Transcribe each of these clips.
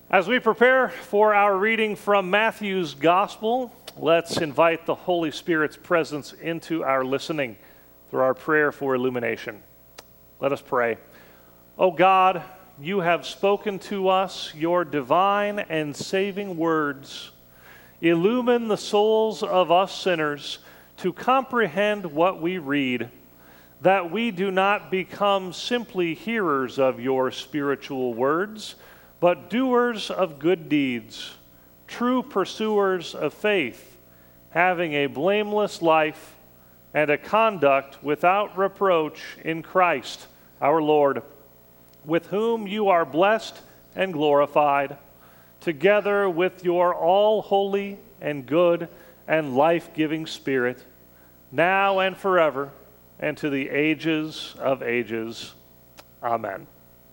As we prepare for our reading from Matthew's Gospel, let's invite the Holy Spirit's presence into our listening through our prayer for illumination. Let us pray. O God, you have spoken to us your divine and saving words. Illumine the souls of us sinners to comprehend what we read, that we do not become simply hearers of your spiritual words, but doers of good deeds, true pursuers of faith, having a blameless life and a conduct without reproach in Christ our Lord, with whom you are blessed and glorified, together with your all-holy and good and life-giving Spirit, now and forever, and to the ages of ages. Amen.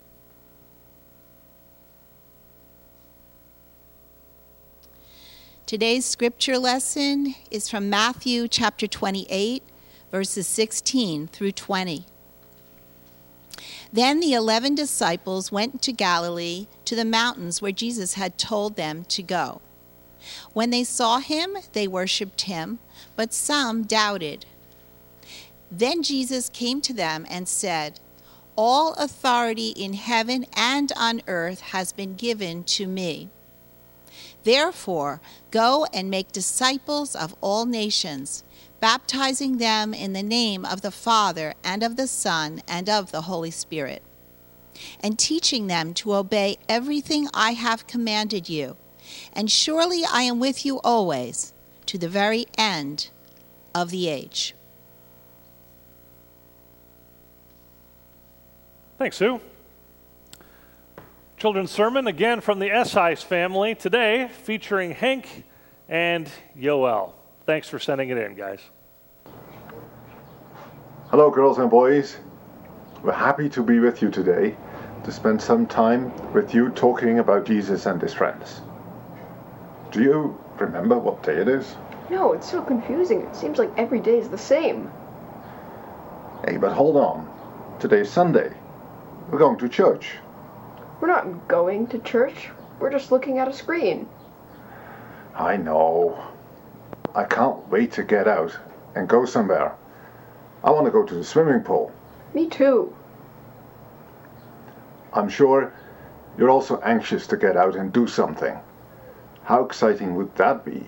Today's scripture lesson is from Matthew chapter 28, verses 16 through 20. Then the 11 disciples went to Galilee, to the mountains where Jesus had told them to go. When they saw him, they worshipped him, but some doubted. Then Jesus came to them and said, "All authority in heaven and on earth has been given to me. Therefore, go and make disciples of all nations, baptizing them in the name of the Father and of the Son and of the Holy Spirit, and teaching them to obey everything I have commanded you. And surely I am with you always, to the very end of the age." Thanks, Sue. Children's sermon, again from the Esice family, today featuring Hank and Yoel. Thanks for sending it in, guys. Hello, girls and boys. We're happy to be with you today to spend some time with you talking about Jesus and his friends. Do you remember what day it is? No, it's so confusing. It seems like every day is the same. Hey, but hold on. Today's Sunday. We're going to church. We're not going to church. We're just looking at a screen. I know. I can't wait to get out and go somewhere. I want to go to the swimming pool. Me too. I'm sure you're also anxious to get out and do something. How exciting would that be?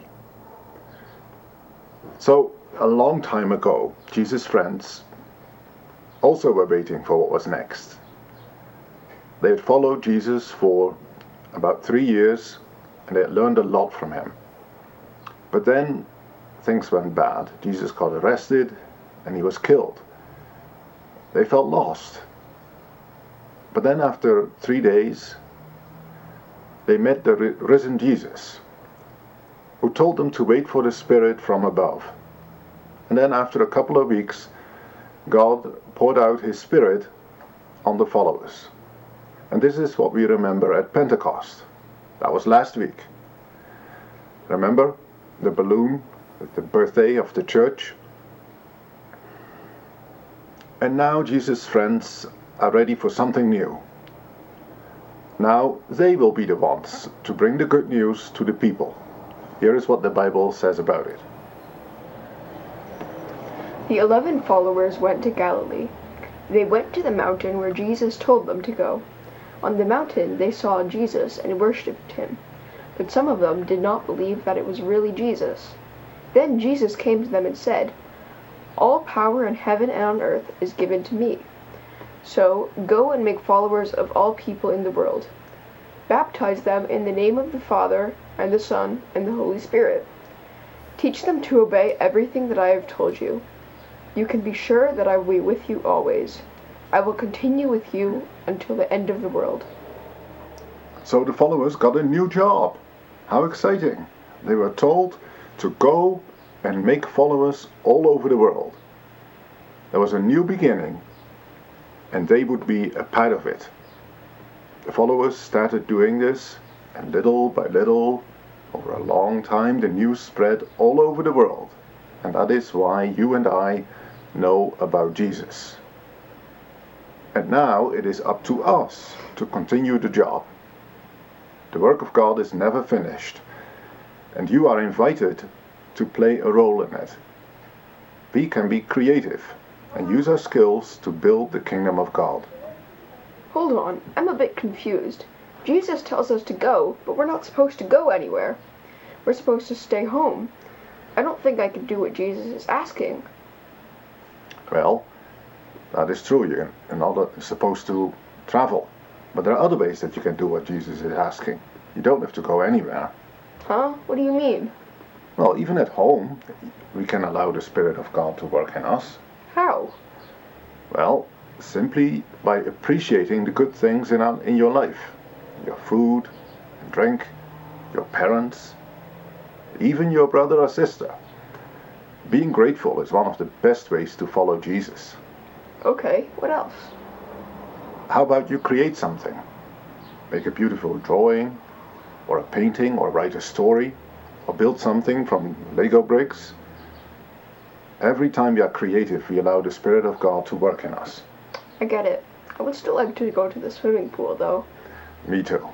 So, a long time ago, Jesus' friends also were waiting for what was next. They had followed Jesus for about 3 years, and they had learned a lot from him. But then things went bad. Jesus got arrested, and he was killed. They felt lost. But then after 3 days, they met the risen Jesus, who told them to wait for the Spirit from above. And then after a couple of weeks, God poured out his Spirit on the followers. And this is what we remember at Pentecost. That was last week. Remember the balloon with the birthday of the church? And now Jesus' friends are ready for something new. Now they will be the ones to bring the good news to the people. Here is what the Bible says about it. The 11 followers went to Galilee. They went to the mountain where Jesus told them to go. On the mountain they saw Jesus and worshipped him, but some of them did not believe that it was really Jesus. Then Jesus came to them and said, "All power in heaven and on earth is given to me. So go and make followers of all people in the world. Baptize them in the name of the Father and the Son and the Holy Spirit. Teach them to obey everything that I have told you. You can be sure that I will be with you always. I will continue with you until the end of the world." So the followers got a new job. How exciting. They were told to go and make followers all over the world. There was a new beginning, and they would be a part of it. The followers started doing this, and little by little, over a long time, the news spread all over the world. And that is why you and I know about Jesus. And now it is up to us to continue the job. The work of God is never finished, and you are invited to play a role in it. We can be creative and use our skills to build the kingdom of God. Hold on, I'm a bit confused. Jesus tells us to go, but we're not supposed to go anywhere. We're supposed to stay home. I don't think I can do what Jesus is asking. Well, that is true. You're not supposed to travel. But there are other ways that you can do what Jesus is asking. You don't have to go anywhere. Huh? What do you mean? Well, even at home, we can allow the Spirit of God to work in us. How? Well, simply by appreciating the good things in your life. Your food and drink, your parents, even your brother or sister. Being grateful is one of the best ways to follow Jesus. Okay, what else? How about you create something? Make a beautiful drawing, or a painting, or write a story, or build something from Lego bricks. Every time we are creative, we allow the Spirit of God to work in us. I get it. I would still like to go to the swimming pool, though. Me too.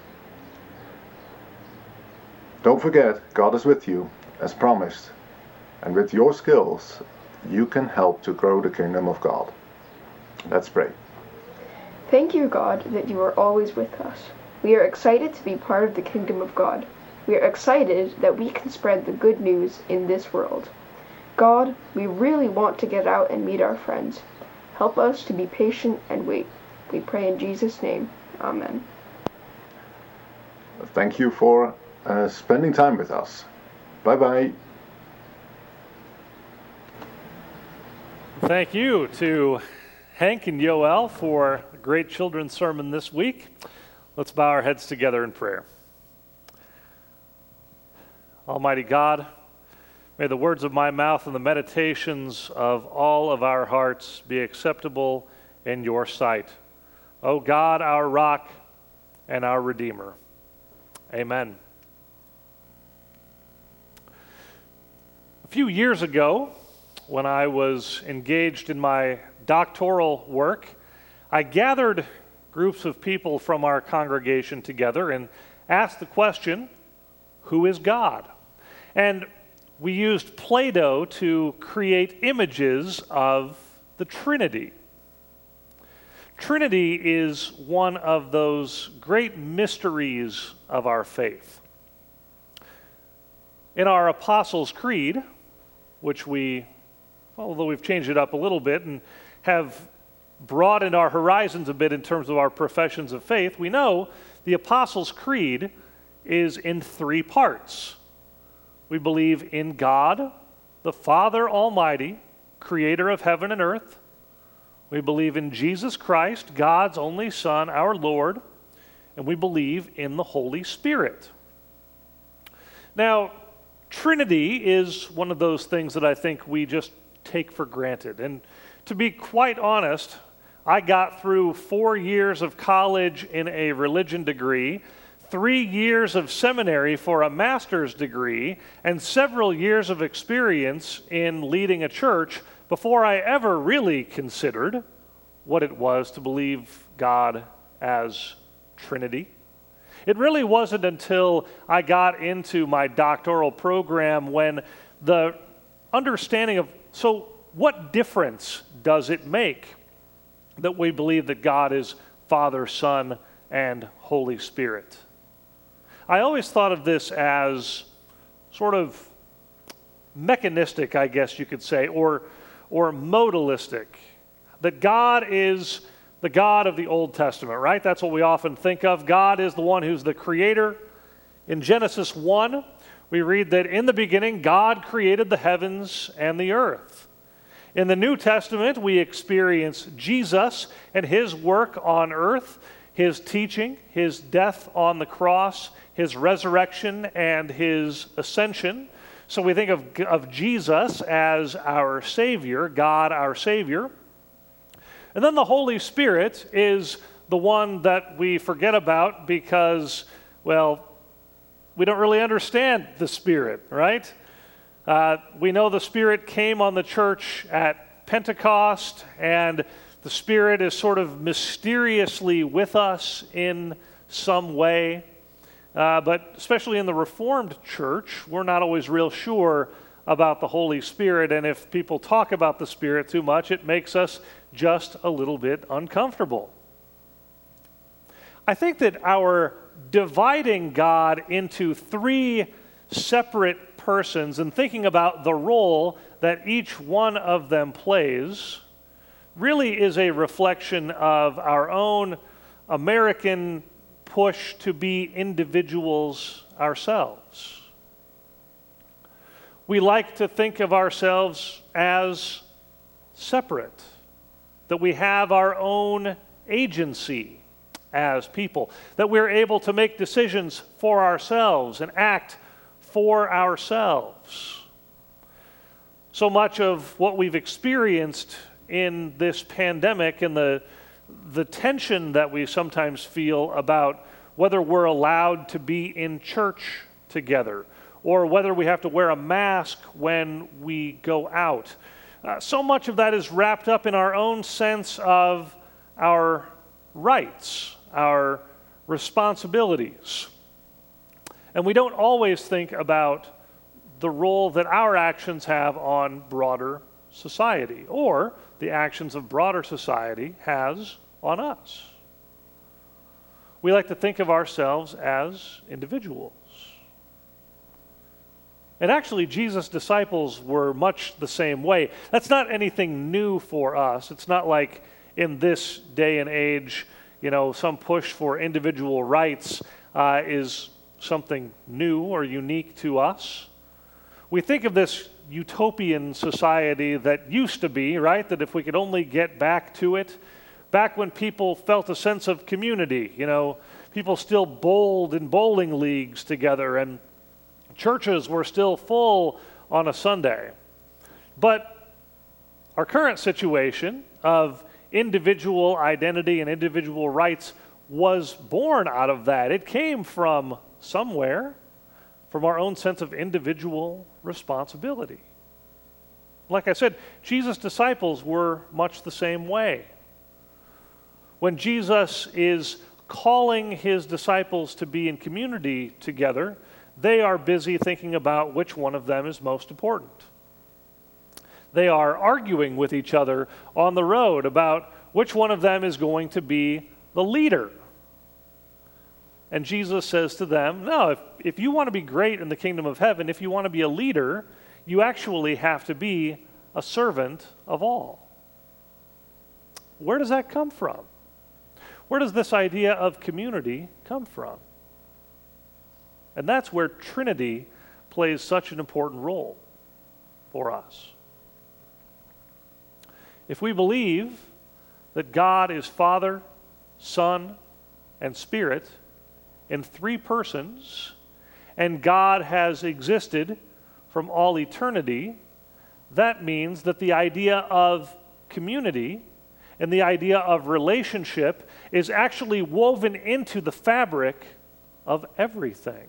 Don't forget, God is with you, as promised. And with your skills, you can help to grow the kingdom of God. Let's pray. Thank you, God, that you are always with us. We are excited to be part of the kingdom of God. We are excited that we can spread the good news in this world. God, we really want to get out and meet our friends. Help us to be patient and wait. We pray in Jesus' name. Amen. Thank you for spending time with us. Bye-bye. Thank you to Hank and Yoel for a great children's sermon this week. Let's bow our heads together in prayer. Almighty God, may the words of my mouth and the meditations of all of our hearts be acceptable in your sight. O God, our rock and our Redeemer. Amen. A few years ago, when I was engaged in my doctoral work, I gathered groups of people from our congregation together and asked the question, who is God? And we used Play-Doh to create images of the Trinity. Trinity is one of those great mysteries of our faith. In our Apostles' Creed, which although we've changed it up a little bit and have broadened our horizons a bit in terms of our professions of faith, we know the Apostles' Creed is in 3 parts. We believe in God, the Father Almighty, creator of heaven and earth. We believe in Jesus Christ, God's only Son, our Lord, and we believe in the Holy Spirit. Now, Trinity is one of those things that I think we just take for granted. And to be quite honest, I got through 4 years of college in a religion degree, 3 years of seminary for a master's degree, and several years of experience in leading a church before I ever really considered what it was to believe God as Trinity. It really wasn't until I got into my doctoral program when the understanding of, so what difference does it make that we believe that God is Father, Son, and Holy Spirit? I always thought of this as sort of mechanistic, I guess you could say, or modalistic. That God is the God of the Old Testament, right? That's what we often think of. God is the one who's the creator. In Genesis 1, we read that in the beginning, God created the heavens and the earth. In the New Testament, we experience Jesus and his work on earth, his teaching, his death on the cross, his resurrection, and his ascension. So we think of Jesus as our Savior, God our Savior. And then the Holy Spirit is the one that we forget about because, well, we don't really understand the Spirit, right? We know the Spirit came on the church at Pentecost, and the Spirit is sort of mysteriously with us in some way. But especially in the Reformed Church, we're not always real sure about the Holy Spirit, and if people talk about the Spirit too much, it makes us just a little bit uncomfortable. I think that our dividing God into three separate persons and thinking about the role that each one of them plays really is a reflection of our own American push to be individuals ourselves. We like to think of ourselves as separate, that we have our own agency as people, that we're able to make decisions for ourselves and act for ourselves. So much of what we've experienced in this pandemic and the tension that we sometimes feel about whether we're allowed to be in church together or whether we have to wear a mask when we go out. So much of that is wrapped up in our own sense of our rights, our responsibilities. And we don't always think about the role that our actions have on broader society or the actions of broader society has on us. We like to think of ourselves as individuals. And actually, Jesus' disciples were much the same way. That's not anything new for us. It's not like in this day and age, some push for individual rights is something new or unique to us. We think of this utopian society that used to be, right? That if we could only get back to it, back when people felt a sense of community, people still bowled in bowling leagues together and churches were still full on a Sunday. But our current situation of individual identity and individual rights was born out of that. It came from somewhere, from our own sense of individual responsibility. Like I said, Jesus' disciples were much the same way. When Jesus is calling his disciples to be in community together, they are busy thinking about which one of them is most important. They are arguing with each other on the road about which one of them is going to be the leader. And Jesus says to them, no, if you want to be great in the kingdom of heaven, if you want to be a leader, you actually have to be a servant of all. Where does that come from? Where does this idea of community come from? And that's where Trinity plays such an important role for us. If we believe that God is Father, Son, and Spirit in three persons, and God has existed from all eternity, that means that the idea of community and the idea of relationship is actually woven into the fabric of everything.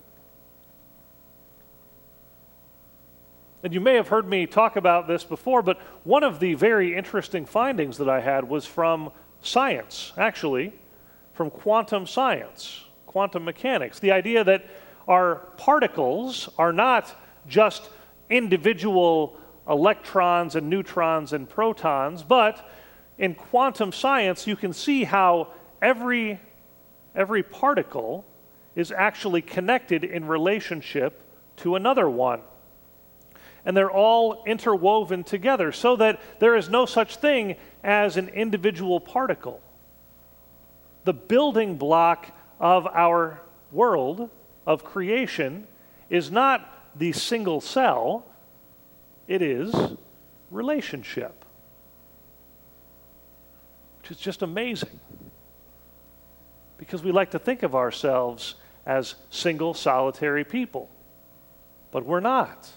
And you may have heard me talk about this before, but one of the very interesting findings that I had was from science, actually, from quantum science, quantum mechanics. The idea that our particles are not just individual electrons and neutrons and protons, but in quantum science you can see how every particle is actually connected in relationship to another one. And they're all interwoven together so that there is no such thing as an individual particle. The building block of our world, of creation, is not the single cell, it is relationship. Which is just amazing. Because we like to think of ourselves as single, solitary people. But we're not.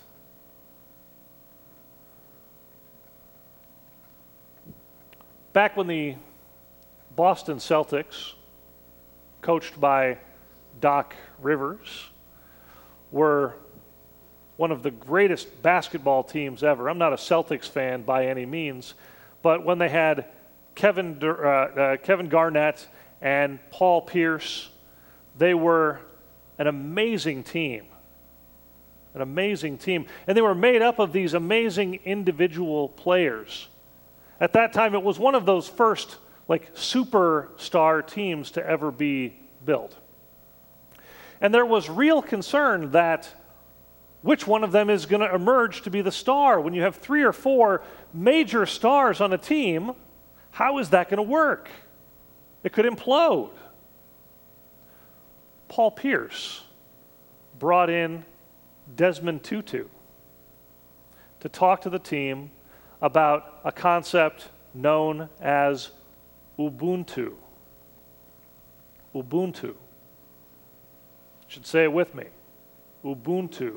Back when the Boston Celtics, coached by Doc Rivers, were one of the greatest basketball teams ever. I'm not a Celtics fan by any means, but when they had Kevin Garnett and Paul Pierce, they were an amazing team. An amazing team. And they were made up of these amazing individual players. At that time, it was one of those first superstar teams to ever be built. And there was real concern that which one of them is going to emerge to be the star. When you have 3 or 4 major stars on a team, how is that going to work? It could implode. Paul Pierce brought in Desmond Tutu to talk to the team about a concept known as Ubuntu. Ubuntu. You should say it with me. Ubuntu.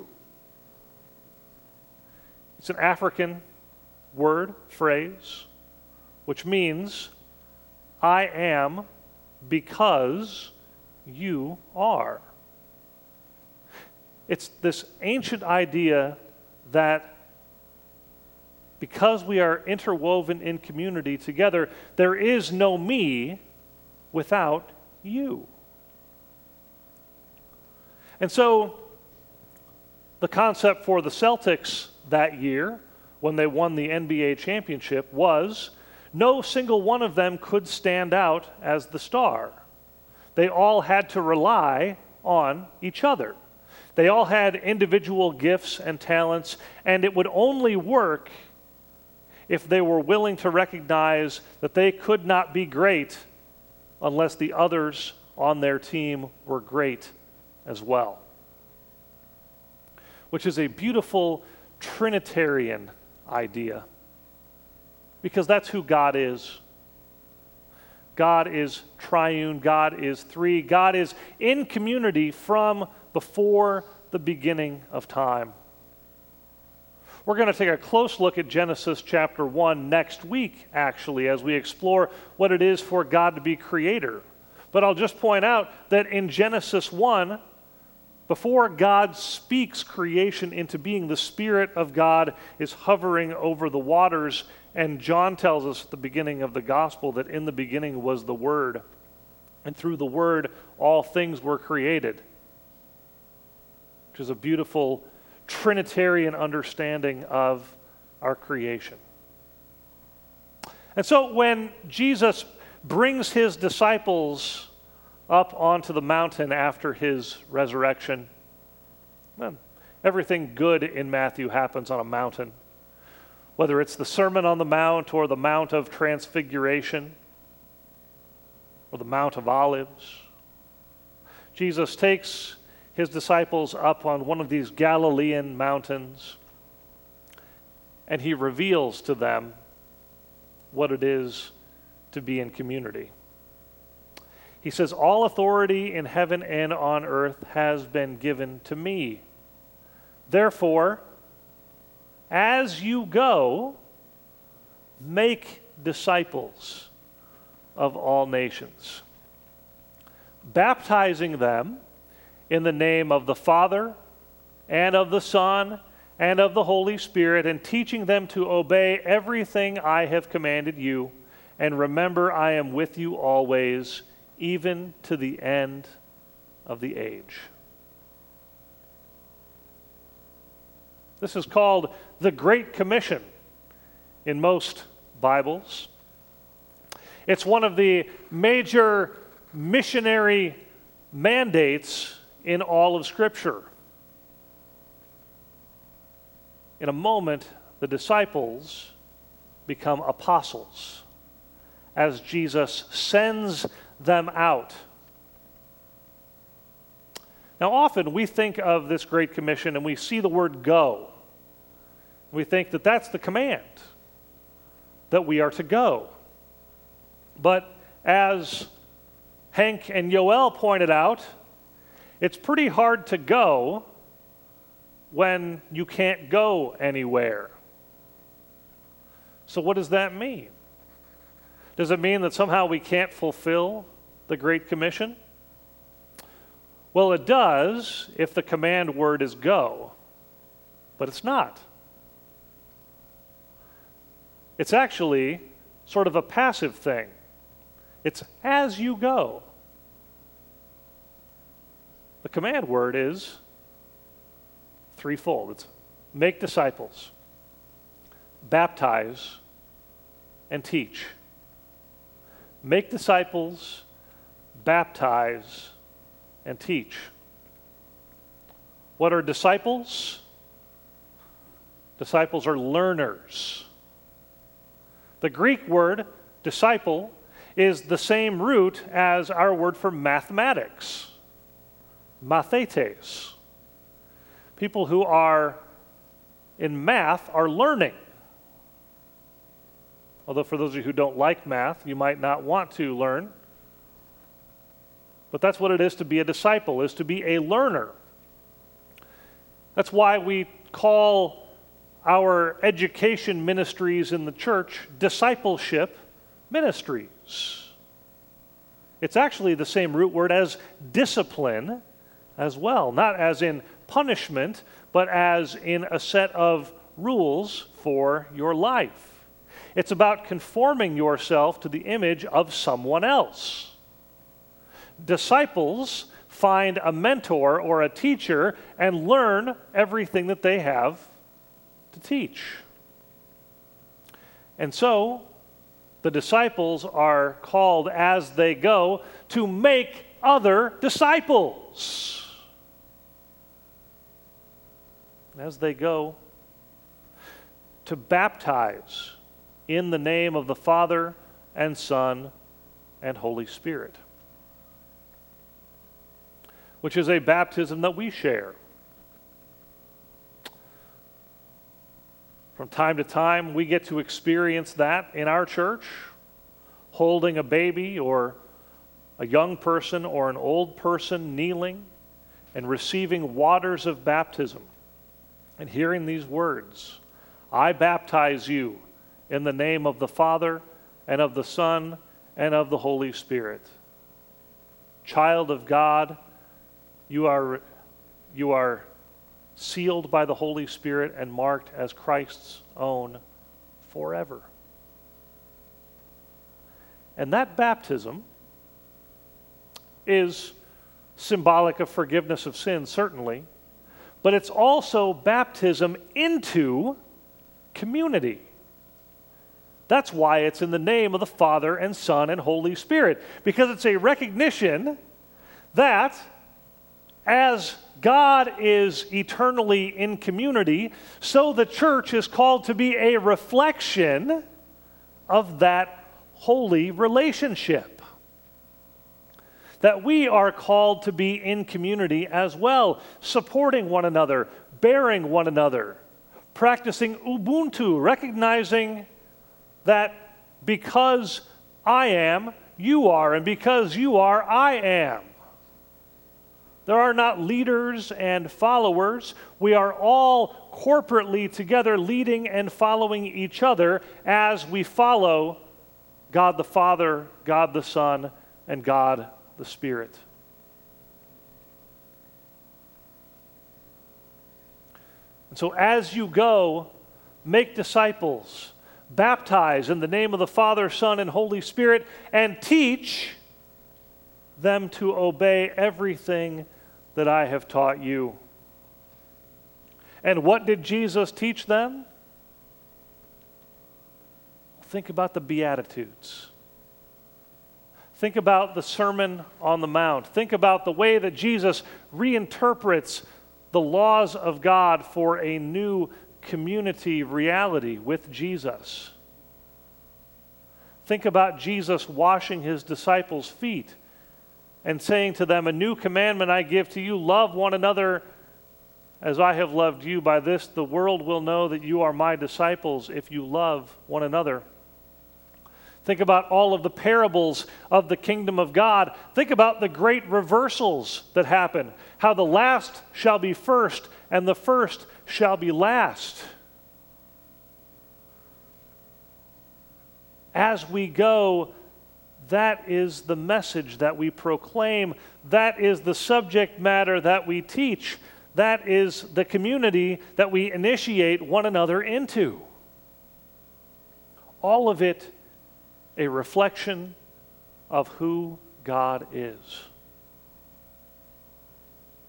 It's an African word, phrase, which means I am because you are. It's this ancient idea that because we are interwoven in community together, there is no me without you. And so the concept for the Celtics that year, when they won the NBA championship, was no single one of them could stand out as the star. They all had to rely on each other. They all had individual gifts and talents, and it would only work if they were willing to recognize that they could not be great unless the others on their team were great as well. Which is a beautiful Trinitarian idea, because that's who God is. God is triune, God is three, God is in community from before the beginning of time. We're going to take a close look at Genesis chapter 1 next week, actually, as we explore what it is for God to be creator. But I'll just point out that in Genesis 1, before God speaks creation into being, the Spirit of God is hovering over the waters, and John tells us at the beginning of the gospel that in the beginning was the Word, and through the Word all things were created, which is a beautiful Trinitarian understanding of our creation. And so when Jesus brings his disciples up onto the mountain after his resurrection, everything good in Matthew happens on a mountain. Whether it's the Sermon on the Mount or the Mount of Transfiguration or the Mount of Olives, Jesus takes his disciples up on one of these Galilean mountains, and he reveals to them what it is to be in community. He says, "All authority in heaven and on earth has been given to me. Therefore, as you go, make disciples of all nations, baptizing them in the name of the Father and of the Son and of the Holy Spirit, and teaching them to obey everything I have commanded you. And remember, I am with you always, even to the end of the age." This is called the Great Commission in most Bibles. It's one of the major missionary mandates in all of Scripture. In a moment, the disciples become apostles as Jesus sends them out. Now, often we think of this Great Commission and we see the word go. We think that that's the command, that we are to go. But as Hank and Yoel pointed out, it's pretty hard to go when you can't go anywhere. So what does that mean? Does it mean that somehow we can't fulfill the Great Commission? Well, it does if the command word is go, but it's not. It's actually sort of a passive thing. It's as you go. the command word is threefold. It's make disciples, baptize, and teach. Make disciples, baptize, and teach. What are disciples? Disciples are learners. The Greek word disciple is the same root as our word for mathematics, mathetes. People who are in math are learning. Although for those of you who don't like math, you might not want to learn. But that's what it is to be a disciple, is to be a learner. That's why we call our education ministries in the church discipleship ministries. It's actually the same root word as discipline as well, not as in punishment, but as in a set of rules for your life. It's about conforming yourself to the image of someone else. Disciples find a mentor or a teacher and learn everything that they have to teach. And so, the disciples are called as they go to make other disciples. As they go to baptize in the name of the Father and Son and Holy Spirit, which is a baptism that we share. From time to time, we get to experience that in our church, holding a baby or a young person or an old person kneeling and receiving waters of baptism and hearing these words, I baptize you in the name of the Father and of the Son and of the Holy Spirit. Child of God, you are sealed by the Holy Spirit and marked as Christ's own forever. And that baptism is symbolic of forgiveness of sins, certainly, but it's also baptism into community. That's why it's in the name of the Father and Son and Holy Spirit, because it's a recognition that as God is eternally in community, so the church is called to be a reflection of that holy relationship. That we are called to be in community as well, supporting one another, bearing one another, practicing Ubuntu, recognizing that because I am, you are, and because you are, I am. There are not leaders and followers. We are all corporately together leading and following each other as we follow God the Father, God the Son, and God the Spirit. And so as you go, make disciples, baptize in the name of the Father, Son, and Holy Spirit, and teach them to obey everything that I have taught you. And what did Jesus teach them? Think about the Beatitudes. Think about the Sermon on the Mount. Think about the way that Jesus reinterprets the laws of God for a new community reality with Jesus. Think about Jesus washing his disciples' feet and saying to them, a new commandment I give to you, love one another as I have loved you. By this the world will know that you are my disciples if you love one another. Think about all of the parables of the kingdom of God. Think about the great reversals that happen, how the last shall be first and the first shall be last. As we go, that is the message that we proclaim. That is the subject matter that we teach. That is the community that we initiate one another into. All of it a reflection of who God is.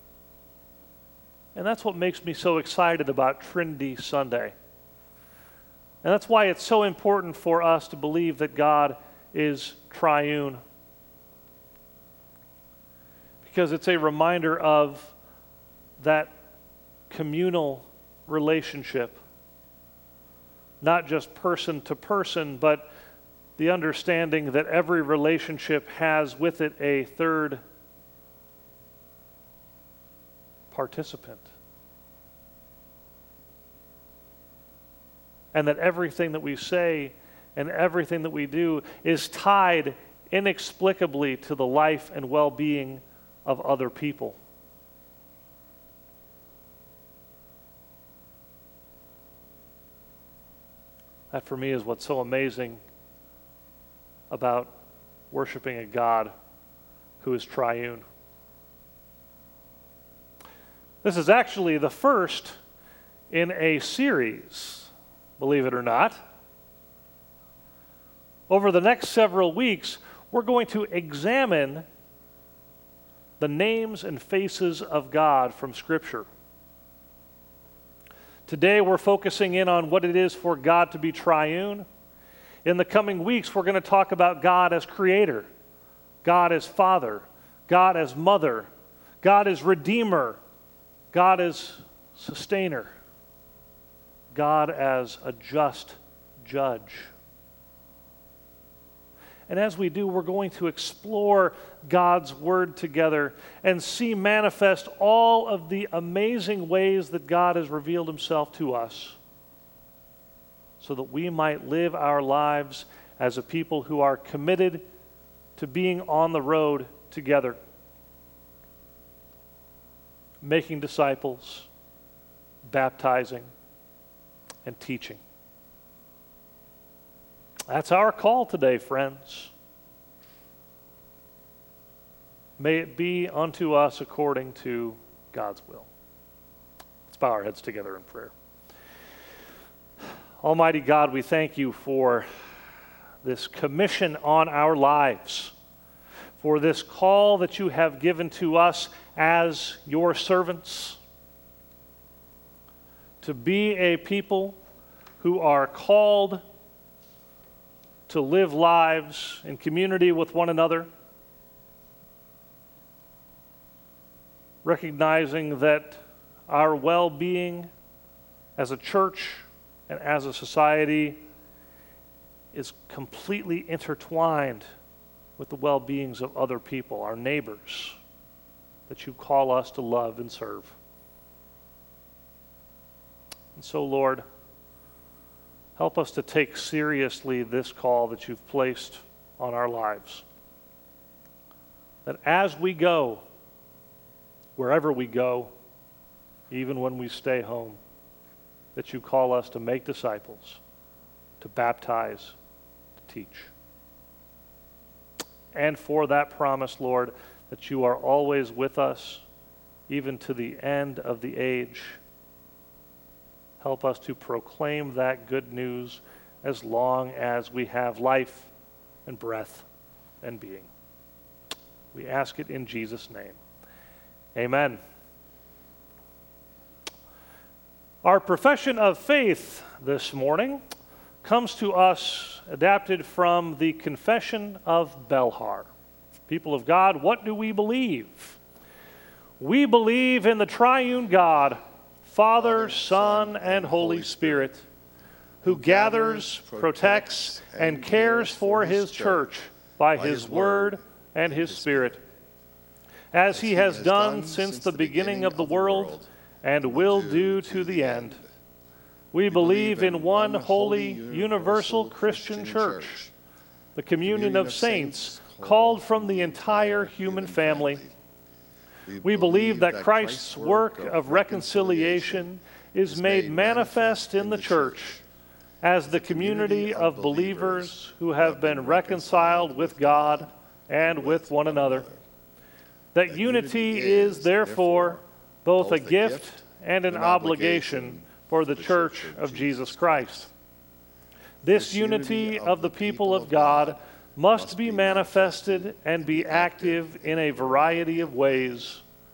And that's what makes me so excited about Trinity Sunday. And that's why it's so important for us to believe that God is triune. Because it's a reminder of that communal relationship. Not just person to person, but the understanding that every relationship has with it a third participant. And that everything that we say and everything that we do is tied inexplicably to the life and well-being of other people. That for me is what's so amazing about worshiping a God who is triune. This is actually the first in a series, believe it or not. Over the next several weeks, we're going to examine the names and faces of God from Scripture. Today, we're focusing in on what it is for God to be triune. In the coming weeks, we're going to talk about God as creator, God as father, God as mother, God as redeemer, God as sustainer, God as a just judge. And as we do, we're going to explore God's Word together and see manifest all of the amazing ways that God has revealed Himself to us so that we might live our lives as a people who are committed to being on the road together, making disciples, baptizing, and teaching. That's our call today, friends. May it be unto us according to God's will. Let's bow our heads together in prayer. Almighty God, we thank you for this commission on our lives, for this call that you have given to us as your servants, to be a people who are called to live lives in community with one another, recognizing that our well-being as a church and as a society is completely intertwined with the well-beings of other people, our neighbors, that you call us to love and serve. And so, Lord, help us to take seriously this call that you've placed on our lives. That as we go, wherever we go, even when we stay home, that you call us to make disciples, to baptize, to teach. And for that promise, Lord, that you are always with us, even to the end of the age. Help us to proclaim that good news as long as we have life and breath and being. We ask it in Jesus' name. Amen. Our profession of faith this morning comes to us adapted from the Confession of Belhar. People of God, what do we believe? We believe in the triune God, Father, Son, and Holy Spirit, who gathers, protects, and cares for His church by His Word and His Spirit, as He has done since the beginning of the world and will do to the end. We believe in one holy, universal Christian church, the communion of saints called from the entire human family. We believe that Christ's work of reconciliation is made manifest in the church as the community of believers who have been reconciled with God and with one another. That unity is, therefore, both a gift and an obligation for the Church of Jesus Christ. This unity of the people of God must be manifested and be active in a variety of ways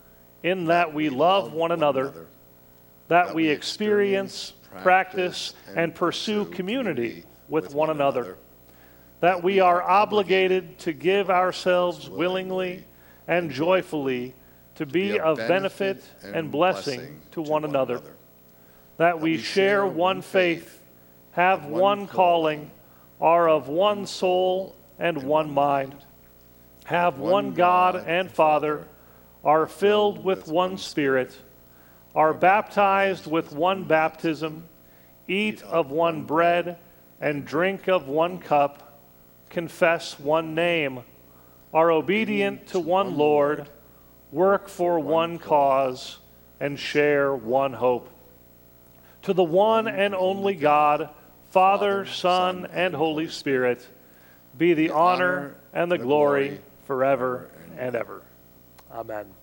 in that we love one another, that we experience, practice, and pursue community with one another, that we are obligated to give ourselves willingly and joyfully to be of benefit and blessing to one another, that we share one faith, have one calling, are of one soul and one mind, have one God and Father, are filled with one Spirit, are baptized with one baptism, eat of one bread and drink of one cup, confess one name, are obedient to one Lord, work for one cause, and share one hope. To the one and only God, Father, Son, and Holy Spirit, be the honor and the glory forever and ever. Amen.